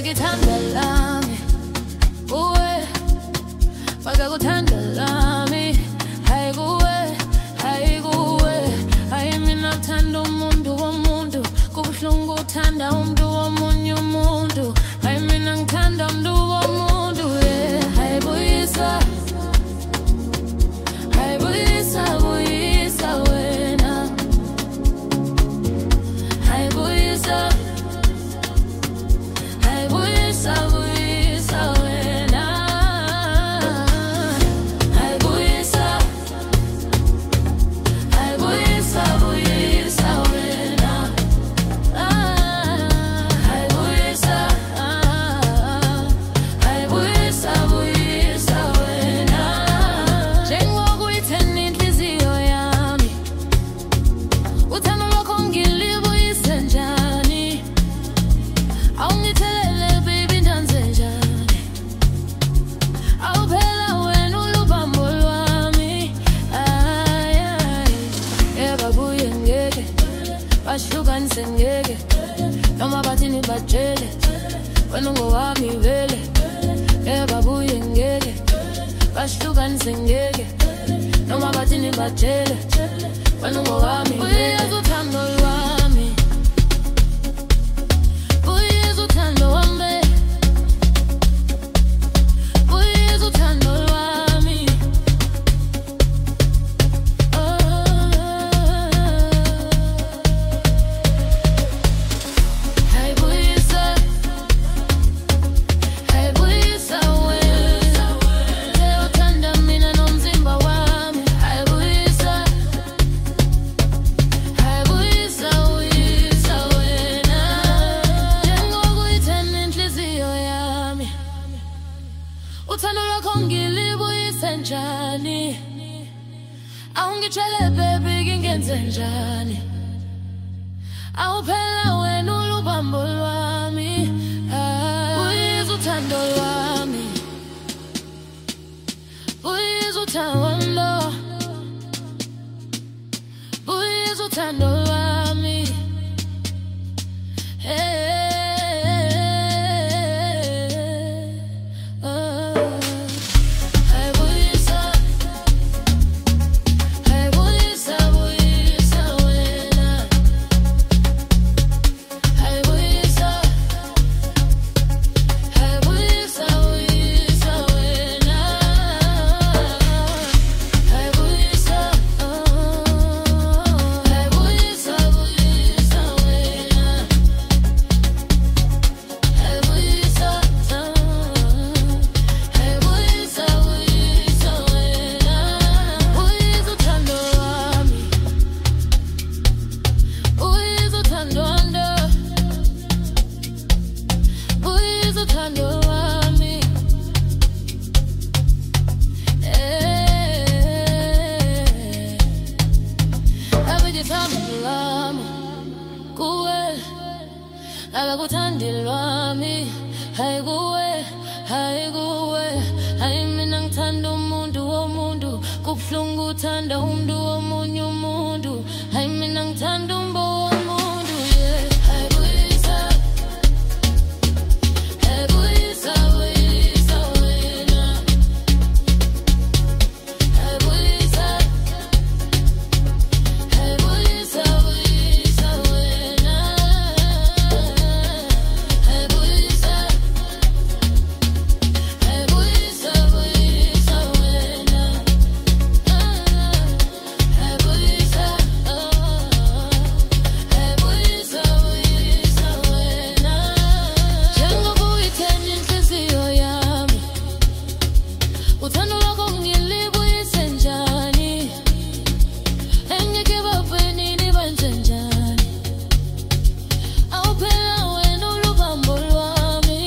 ngithanda lami uwe faka kuthanda lami hayi kuwe hayi mina thanda umuntu womuntu kubuhlungu uthanda umuntu womunye umuntu hayi mina ngithanda umuntu womuntu hayi buyisa wena hayi buyisa wena hayi buyisa wena hayi buyisa wena njengokuyithena inhliziyo yami uthando lwakho ngilibuyise njani awungithelele baby ndanze njani awuphela wena ulubambo lwami babuye ngeke bahlukanise ngeke noma bathini batshele wena ungowami vele babuye ngeke bahlukanise ngeke noma bathini batshele wena ungowami vele uthando lwami uyeza uthando wami uyeza uthando lwami hayi buyisa wena uthanda mina nomzimba wami hayi buyisa wena njengokuyithena inhliziyo yami uthando lwakho ngilibuyise njani awungitshele baby ngingenze njani awuphela wena ulubambo lwami uyeza uthando lwami uyeza uthando uyeza uthando lwami hayi buyisa wena hayi buyisa wena hayi buyisa akakuthandi lwami hayi kuwe hayi mina ngithanda umuntu womuntu kubuhlungu uthanda umuntu womunye umuntu hayi mina ngithanda umbo womuntu hayi buyisa wena hayi buyisa wena uthando lwakho ngilibuyise njani engeke bafenini benze njani awuphela wena ulubambo lwami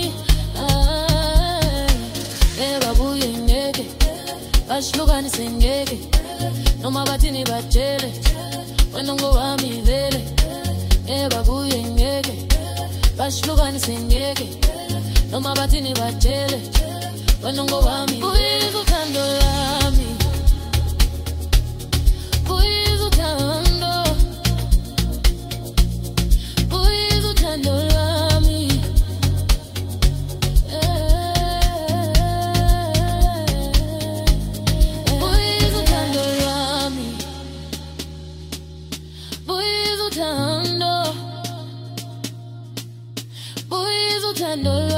babuye ngeke bahlukanise ngeke noma bathini batshele wena ngowami vele babuye ngeke bahlukanise ngeke noma bathini batshele wena ngowami uyeza uthando lami uyeza uthando uyeza uthando lwami uthando